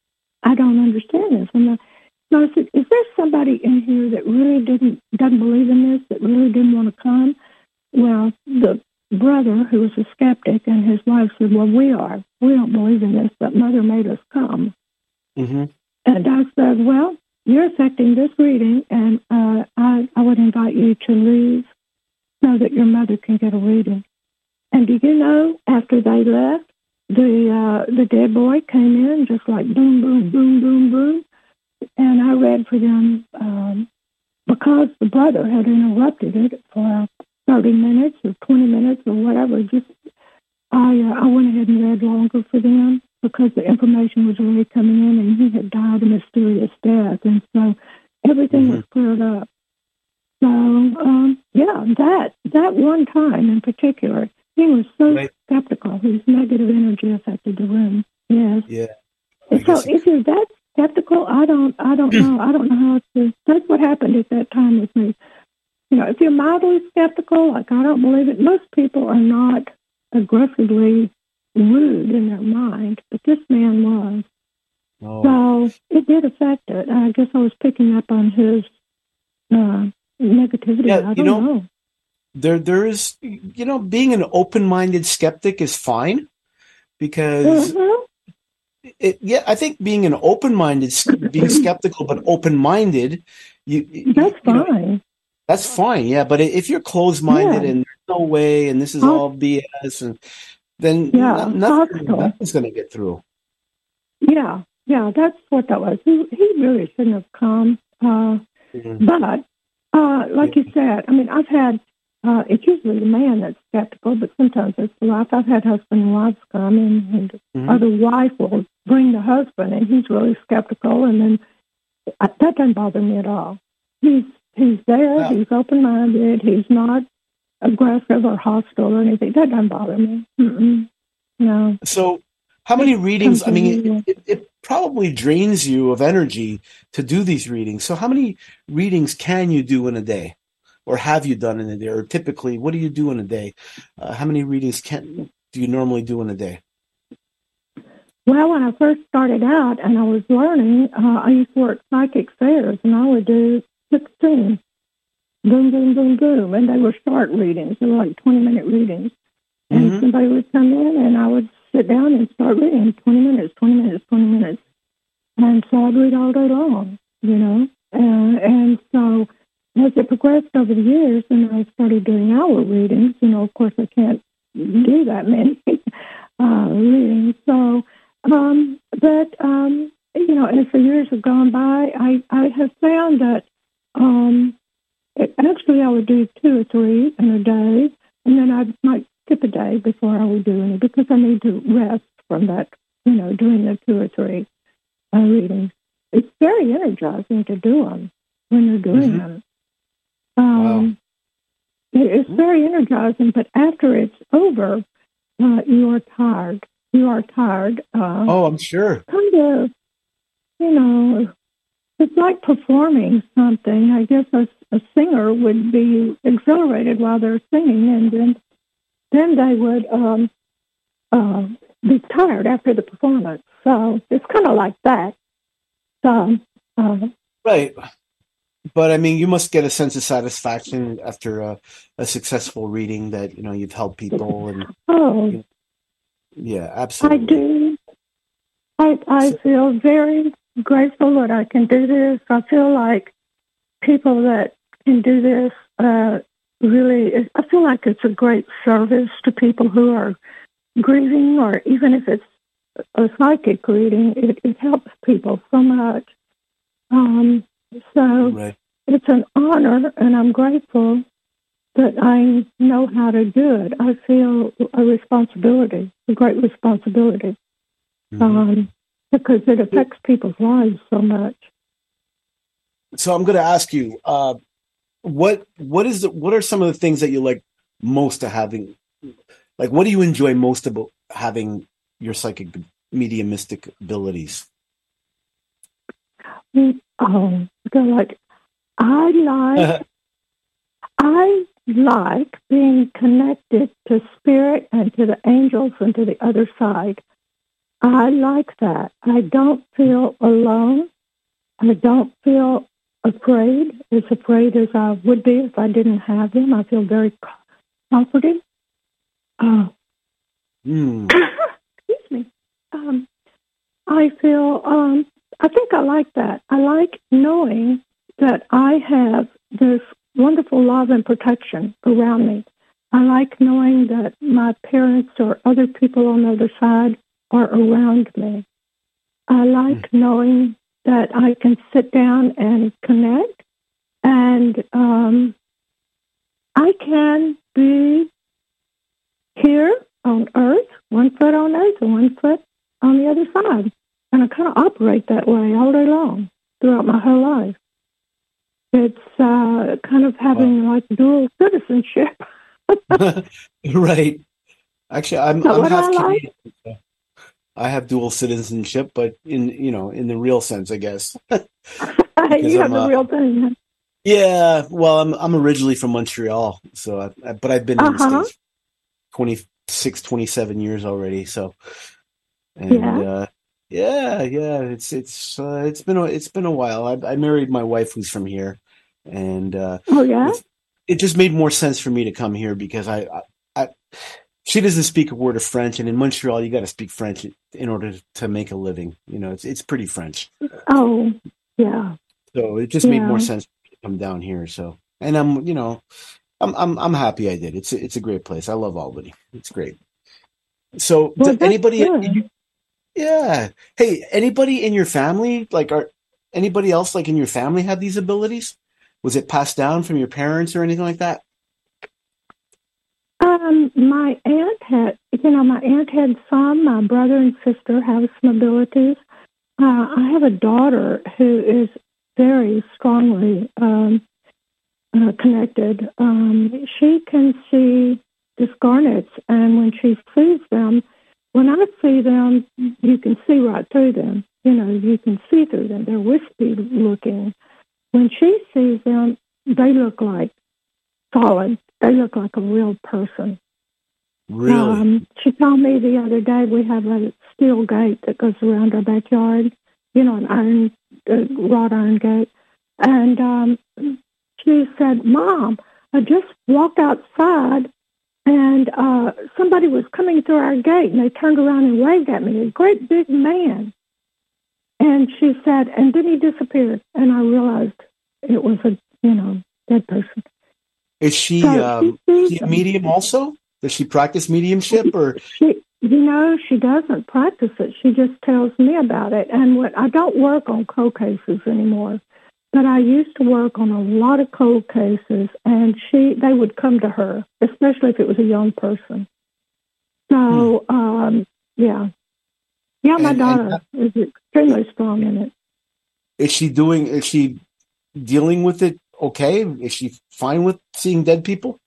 I don't understand this. And I, and I said, is there somebody in here that really didn't doesn't believe in this, that really didn't want to come? Well, the brother, who was a skeptic, and his wife said, well, we are. We don't believe in this, but Mother made us come. Mm-hmm. And I said, well, you're affecting this reading, and uh, I, I would invite you to leave so that your mother can get a reading. And do you know, after they left, The uh, the dead boy came in just like boom, boom, boom, boom, boom. And I read for them um, because the brother had interrupted it for thirty minutes or twenty minutes or whatever. Just I uh, I went ahead and read longer for them because the information was really coming in, and he had died a mysterious death. And so everything mm-hmm. was cleared up. So, um, yeah, that that one time in particular, he was so right. skeptical. His negative energy affected the room. Yes. Yeah. And so if you're that skeptical, I don't, I don't know. I don't know how to. That's what happened at that time with me. You know, if you're mildly skeptical, like I don't believe it. Most people are not aggressively rude in their mind, but this man was. Oh. So it did affect it. I guess I was picking up on his uh, negativity. Yeah, I don't you know. know. There, there is, you know, being an open-minded skeptic is fine because, mm-hmm. it, yeah, I think being an open-minded, being skeptical but open-minded, you, you That's you know, fine. that's fine. Yeah, but if you're closed-minded Yeah. and there's no way, and this is all B S, and then Yeah, no- nothing, hostile. nothing's going to get through. Yeah, yeah, that's what that was. He, he really shouldn't have come. Uh, Mhm. but, uh, like you said, I mean, I've had, uh, it's usually the man that's skeptical, but sometimes it's the wife. I've had husband and wives come, and, and Mhm. or the wife will bring the husband, and he's really skeptical, and then uh, that doesn't bother me at all. He's he's there, Yeah. he's open-minded, he's not aggressive or hostile or anything. That doesn't bother me. Mm-mm. No. So, how many readings? I mean, Completely. it, it, it probably drains you of energy to do these readings. So, how many readings can you do in a day, or have you done in a day, or typically, what do you do in a day? Uh, how many readings can do you normally do in a day? Well, when I first started out and I was learning, uh, I used to work psychic fairs, and I would do sixteen. Boom, boom, boom, boom. And they were short readings. They were like twenty-minute readings. And Mhm. somebody would come in, and I would sit down and start reading twenty minutes, twenty minutes, twenty minutes. And so I'd read all day long, you know. Uh, and so as it progressed over the years, and I started doing hour readings, you know, of course I can't do that many uh, readings. So, um, but, um, you know, as the years have gone by, I, I have found that um, it, actually I would do two or three in a day, and then I might skip a day before I would do any, because I need to rest from that, you know, doing the two or three uh, readings. It's very energizing to do them when you're doing Mhm. them. Um, it- It's very energizing, but after it's over, uh, you are tired. You are tired. Uh, Oh, I'm sure. Kind of, you know, it's like performing something. I guess a, a singer would be exhilarated while they're singing, and then then they would um, uh, be tired after the performance. So it's kind of like that. So, uh, Right. But I mean, you must get a sense of satisfaction after a, a successful reading that, you know, you've helped people, and oh, yeah, I absolutely. do. I I So- feel very grateful that I can do this. I feel like people that can do this uh, really, I feel like it's a great service to people who are grieving, or even if it's a psychic reading, it, it helps people so much. Um, so Right. it's an honor, and I'm grateful that I know how to do it. I feel a responsibility, a great responsibility, Mhm. um, because it affects people's lives so much. So I'm going to ask you, uh, what what is the, what are some of the things that you like most to having? Like, what do you enjoy most about having your psychic mediumistic abilities? Oh, so like I like I like being connected to spirit and to the angels and to the other side. I like that. I don't feel alone. I don't feel afraid, as afraid as I would be if I didn't have them. I feel very comforted. Uh, Hmm. excuse me. Um, I feel, um, I think I like that. I like knowing that I have this wonderful love and protection around me. I like knowing that my parents or other people on the other side are around me. I like knowing that I can sit down and connect, and um, I can be here on Earth, one foot on Earth and one foot on the other side. And I kind of operate that way all day long throughout my whole life. It's uh, kind of having like dual citizenship. Right. Actually, I'm Is that I'm what half I like? Canadian. so I have dual citizenship, but in you know in the real sense, I guess. Because You have I'm, the uh, real thing. Yeah, well, I'm I'm originally from Montreal, so I, I, but I've been in the Uh-huh. States twenty-six, twenty-seven years already. So, and Yeah. uh, yeah, yeah, it's it's uh, it's been a, it's been a while. I, I married my wife who's from here, and uh, Oh, yeah? with, it just made more sense for me to come here because I, I, I she doesn't speak a word of French, and in Montreal, you got to speak French in order to make a living. You know, it's it's pretty French. Oh, yeah. So it just yeah. made more sense to come down here. So, and I'm, you know, I'm I'm I'm happy I did. It's a, it's a great place. I love Albany. It's great. So, Well, does anybody? good. Yeah. Hey, anybody in your family, like, are anybody else like in your family have these abilities? Was it passed down from your parents or anything like that? Um, my aunt had, you know, my aunt had some. My brother and sister have some abilities. Uh, I have a daughter who is very strongly um, uh, connected. Um, she can see discarnates, and when she sees them, when I see them, you can see right through them. You know, you can see through them. They're wispy looking. When she sees them, they look like solid. They look like a real person. Really? Um, she told me the other day we have a steel gate that goes around our backyard, you know, an iron, uh, wrought iron gate. And um, she said, Mom, I just walked outside and uh, somebody was coming through our gate and they turned around and waved at me, a great big man. And she said, and then he disappeared. And I realized it was a, you know, dead person. Is she, So um, she she a medium also? Does she practice mediumship or? She, you know, she doesn't practice it. She just tells me about it. And what I don't work on cold cases anymore, but I used to work on a lot of cold cases, and she they would come to her, especially if it was a young person. So, hmm. um, yeah. Yeah, my and, daughter and, is extremely strong in it. Is she doing, is she dealing with it okay? Is she fine with seeing dead people?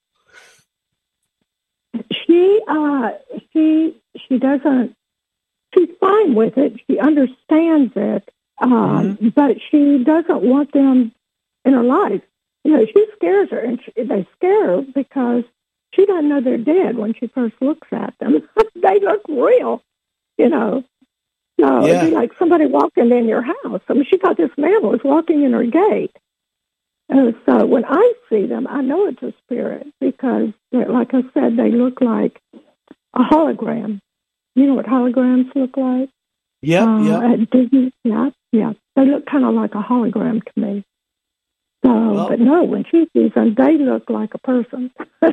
She, uh, she, she doesn't, she's fine with it. She understands it, um, mm-hmm. but she doesn't want them in her life. You know, she scares her, and she, they scare her because she doesn't know they're dead when she first looks at them. They look real, you know. So yeah. it'd be like somebody walking in your house. I mean, she thought this man was walking in her gate. And so when I see them, I know it's a spirit because, like I said, they look like a hologram. You know what holograms look like? Yeah, uh, yeah. At Disney, yeah, yeah. They look kind of like a hologram to me. So, well, but no, when she sees them, they look like a person.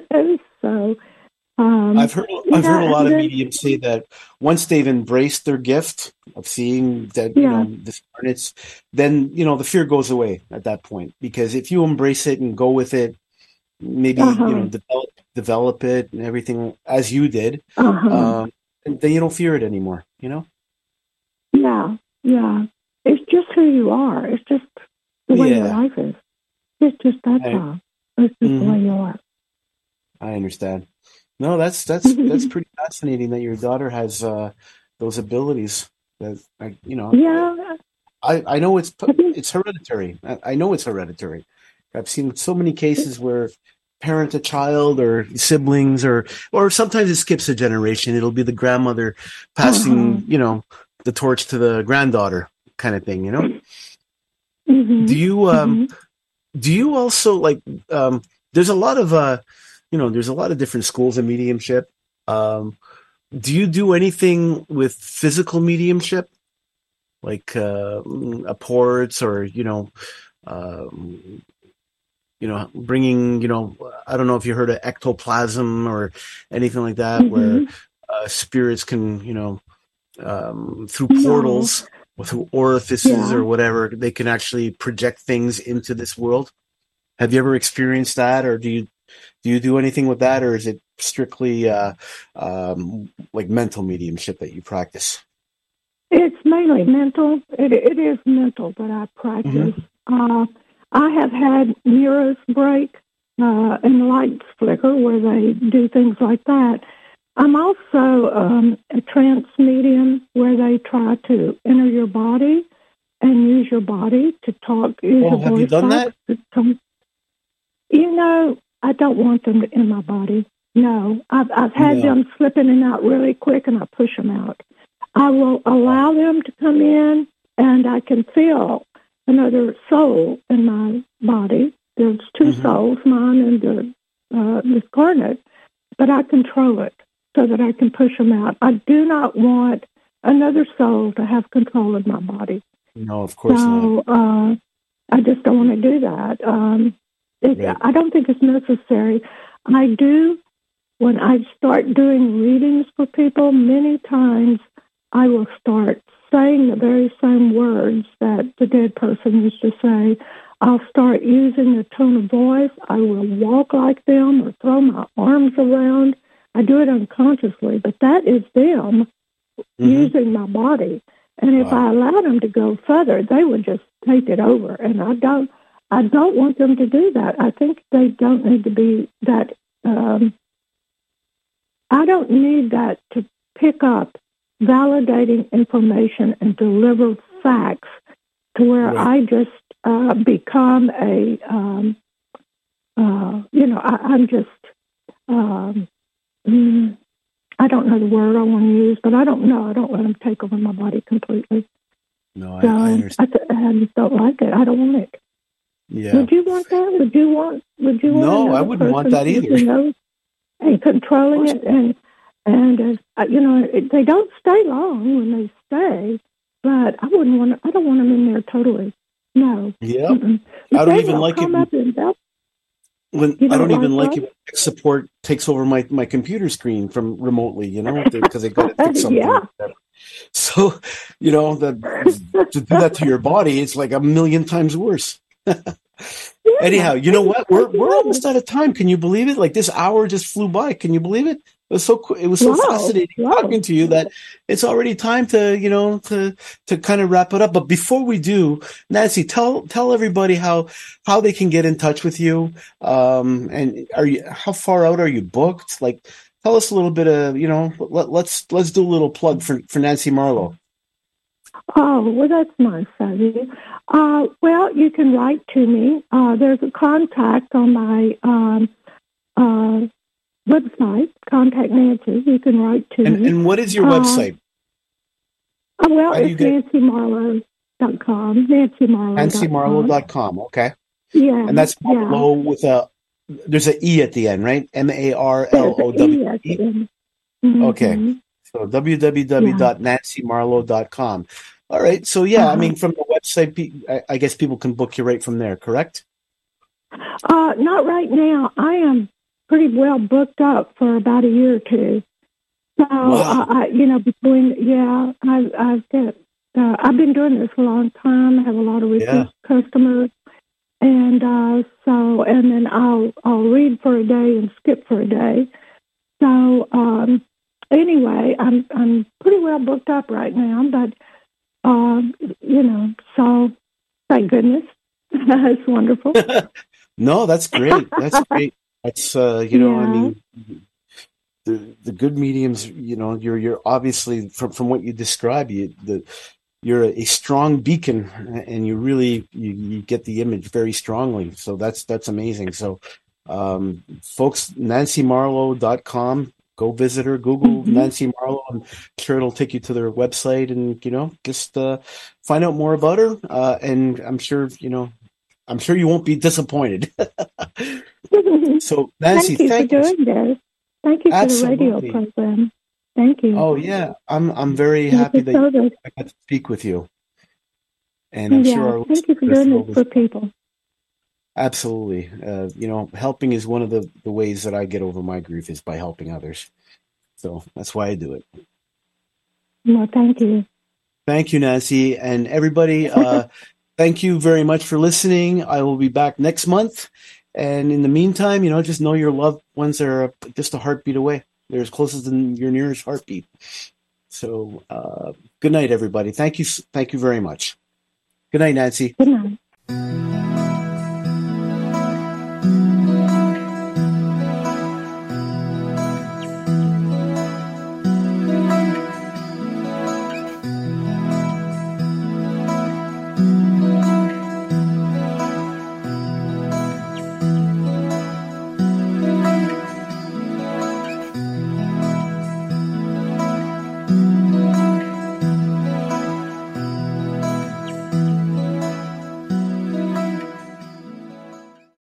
so, um, I've heard I've yeah, heard a lot of then, mediums say that once they've embraced their gift of seeing that, you yeah. know, discarnates, then, you know, the fear goes away at that point. Because if you embrace it and go with it, maybe, uh-huh. you know, develop develop it and everything as you did, uh-huh. um, then you don't fear it anymore, you know? Yeah, yeah. It's just who you are. It's just the way yeah. your life is. It's just that's I, all. It's just mm-hmm. the way you are. I understand. No, that's that's that's pretty fascinating that your daughter has uh, those abilities. That I, you know, yeah. I, I know it's it's hereditary. I, I know it's hereditary. I've seen so many cases where parent a child or siblings or or sometimes it skips a generation. It'll be the grandmother passing, uh-huh. you know, the torch to the granddaughter kind of thing. You know. Mm-hmm. Do you um mm-hmm. do you also like um? There's a lot of uh. You know, there's a lot of different schools of mediumship. Um, do you do anything with physical mediumship, like uh, apports, or you know, um, you know, bringing, you know, I don't know if you heard of ectoplasm or anything like that, mm-hmm. where uh, spirits can, you know, um, through portals, no. through orifices yeah. or whatever, they can actually project things into this world. Have you ever experienced that, or do you? Do you do anything with that, or is it strictly uh, um, like mental mediumship that you practice? It's mainly mental. It, it is mental that I practice. Mm-hmm. Uh, I have had mirrors break uh, and lights flicker where they do things like that. I'm also um, a trance medium where they try to enter your body and use your body to talk. Use oh, have you done that? You know, I don't want them in my body. No, I've, I've had no. them slip in and out really quick, and I push them out. I will allow them to come in, and I can feel another soul in my body. There's two mm-hmm. souls, mine and the uh, discarnate, but I control it so that I can push them out. I do not want another soul to have control of my body. No, of course so, not. Uh, I just don't want to do that. Um, it, Right. I don't think it's necessary. I do, when I start doing readings for people, many times I will start saying the very same words that the dead person used to say. I'll start using the tone of voice. I will walk like them or throw my arms around. I do it unconsciously, but that is them Mm-hmm. using my body. And if Wow. I allow them to go further, they would just take it over. And I don't, I don't want them to do that. I think they don't need to be that. Um, I don't need that to pick up validating information and deliver facts to where Right. I just uh, become a, um, uh, you know, I, I'm just, um, mm, I don't know the word I want to use, but I don't know. I don't let them take over my body completely. No, I, So I I, understand. th- I just don't like it. I don't want it. Yeah. Would you want that? Would you want? Would you want? No, I another wouldn't want person that either. using those and controlling Of it, and and uh, you know, it, they don't stay long when they stay. But I wouldn't want. I don't want them in there totally. No. Yeah. Mm-mm. I don't They even will like it come when- up and they'll- When You I don't don't even like like what? it when tech support takes over my, my computer screen from remotely, you know, because they got to fix something. Yeah. So, you know, the, to do that to your body, it's like a million times worse. Yeah. Anyhow, you know what? We're we're Yeah. almost out of time. Can you believe it? Like this hour just flew by. Can you believe it? It was so qu- it was so Wow. fascinating Wow. talking to you that it's already time to you know to to kind of wrap it up. But before we do, Nancy, tell tell everybody how how they can get in touch with you. Um, and are you how far out are you booked? Like, tell us a little bit of you know. Let, let's let's do a little plug for for Nancy Marlowe. Oh, well, that's nice of you. Uh, well, you can write to me. Uh, there's a contact on my um, uh, website, Contact Nancy. You can write to And me. and what is your Uh, website? Uh, well, how do you it's get- nancy marlowe dot com. nancy marlowe dot com. Nancy Marlowe dot com. Okay. Yeah. And that's yeah. Marlowe with a, there's an E at the end, right? M A R There's L O an W E at E. the end. Mhm. Okay. So w w w dot nancy marlowe dot com. All right. So, yeah, I Uh-huh. mean, from the website, pe- I- I guess people can book you right from there, correct? Uh, not right now. I am pretty well booked up for about a year or two. So, Wow. uh, I, you know, between, yeah, I've, I've got, uh, I've been doing this a long time. I have a lot of repeat Yeah. customers. And, uh, so, and then I'll, I'll read for a day and skip for a day. So, um, anyway, I'm, I'm pretty well booked up right now, but, um, you know, so thank goodness. It's wonderful. No, that's great. That's great. That's, uh, you know, I Yeah. mean, the the good mediums, you know, you're you're obviously, from, from what you describe, you, the, you're a strong beacon, and you really you, you get the image very strongly. So that's that's amazing. So, um, folks, nancy marlowe dot com. Go visit her. Google Mhm. Nancy Marlowe. I'm sure it'll take you to their website, and you know, just uh, find out more about her. Uh, and I'm sure you know, I'm sure you won't be disappointed. So, Nancy, thank you thank for you. doing this. Thank you for the radio Absolutely. program. Thank you. Oh yeah, I'm I'm very Thank happy you that so much. I got to speak with you, and I'm Yeah, sure our thank you for listeners doing will this for as well. people. Absolutely. Uh, you know, helping is one of the, the ways that I get over my grief is by helping others. So that's why I do it. Well, thank you. Thank you, Nancy, and everybody. Uh, thank you very much for listening. I will be back next month, and in the meantime, you know, just know your loved ones are just a heartbeat away. They're as close as your nearest heartbeat. So, uh, good night, everybody. Thank you. Thank you very much. Good night, Nancy. Good night.